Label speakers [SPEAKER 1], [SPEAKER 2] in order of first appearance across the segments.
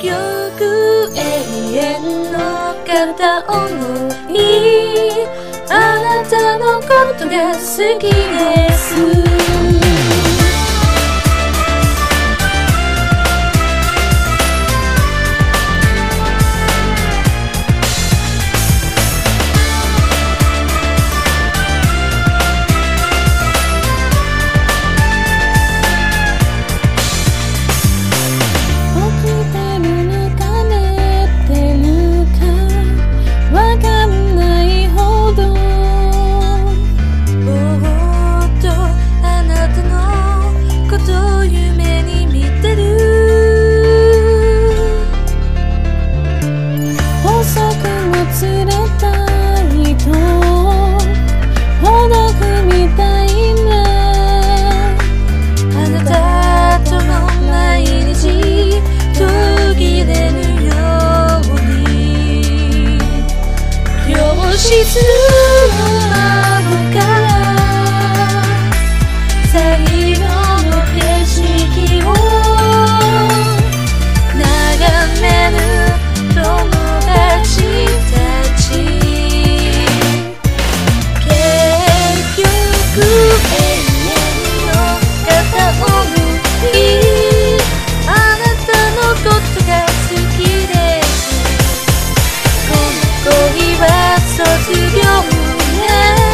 [SPEAKER 1] 局永遠の片思い、あなたのことが好きです。沈む窓から最後の景色を眺める友達たち、結局永遠の片思い、あなたのことが好きです。この恋は卒業ね、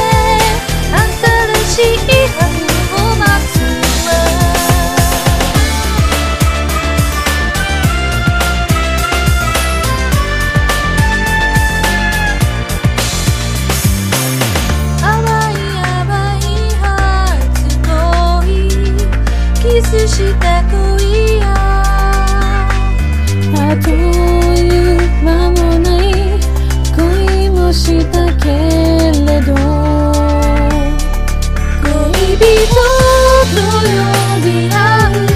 [SPEAKER 1] 新しい春を待つわ。淡い淡い初恋、キスした恋やあという間もない恋もしたけれど、恋人と呼び合う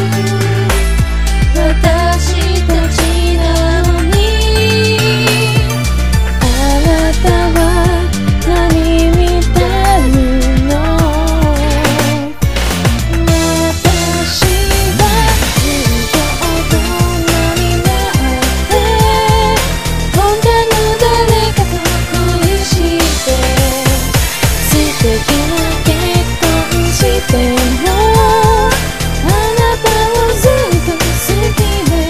[SPEAKER 1] 私たちなのに、あなたは何見てるの。私はずっと大人になって他の誰かと恋して素敵な結婚してよ、あなたをずっと好きです。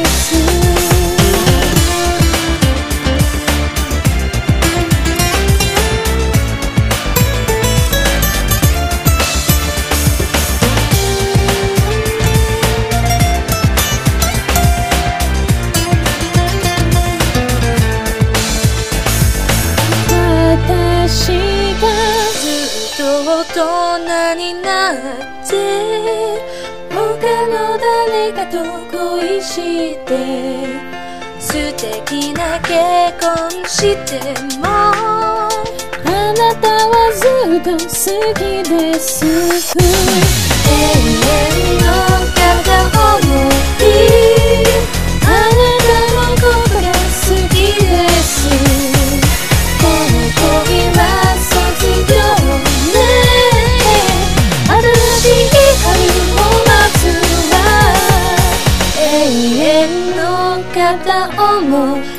[SPEAKER 1] 私がずっと大人になって他の誰かと恋して素敵な結婚しても、あなたはずっと好きです。永遠の片思い、あなたのことが好きです。この恋は卒業ね、新しい春を待つわ。永遠の片思い。